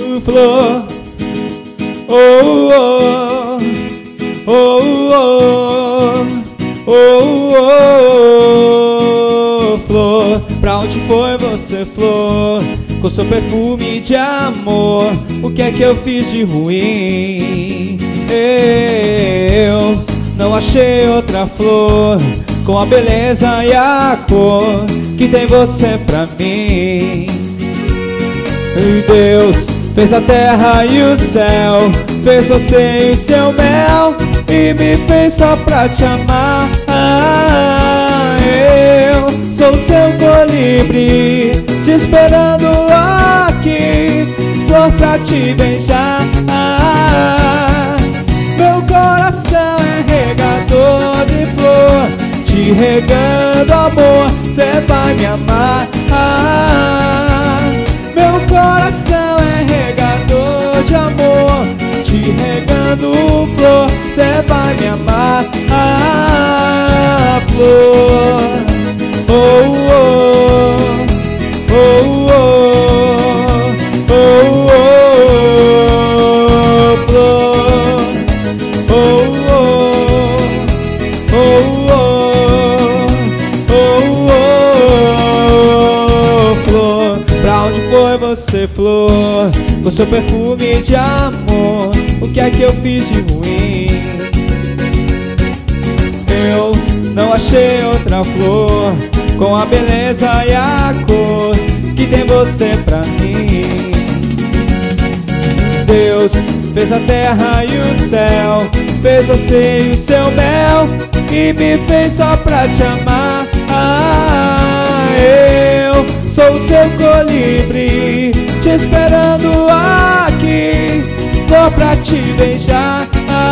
flor. Oh, oh, oh, oh, oh, oh, flor. Pra onde foi você, flor? Com seu perfume de amor, o que é que eu fiz de ruim? Eu não achei outra flor com a beleza e a cor que tem você pra mim. E Deus fez a terra e o céu, fez você e o seu mel, e me fez só pra te amar. Eu sou seu colibri, te esperando aqui, flor pra te beijar. Meu coração é regador de flor, te regando amor, cê vai me amar. Meu coração é regador de amor, te regando flor, cê vai me amar. Flor. Oh, oh, oh, oh, oh, oh, flor. Oh, oh, oh, oh, oh, flor. Pra onde foi você, flor? Com seu perfume de amor, o que é que eu fiz de ruim? Eu não achei outra flor com a beleza e a cor que tem você pra mim. Deus fez a terra e o céu, fez você e o seu mel, e me fez só pra te amar. Eu sou o seu colibri, te esperando aqui, flor pra te beijar.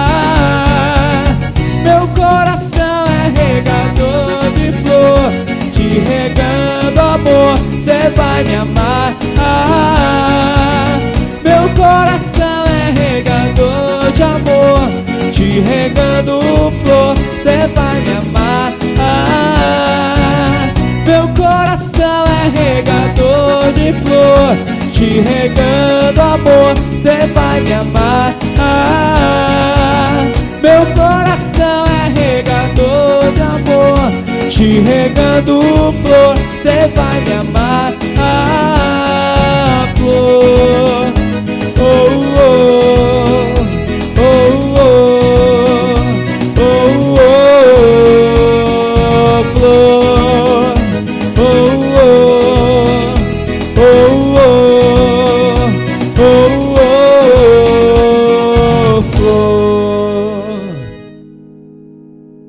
Meu coração é regador de flor, te regando amor, cê vai me amar. Meu coração é regador de amor, te regando flor, cê vai me amar. Meu coração é regador de flor, te regando amor, cê vai me amar. Meu coração é regador de amor, te regando flor, cê vai me amar.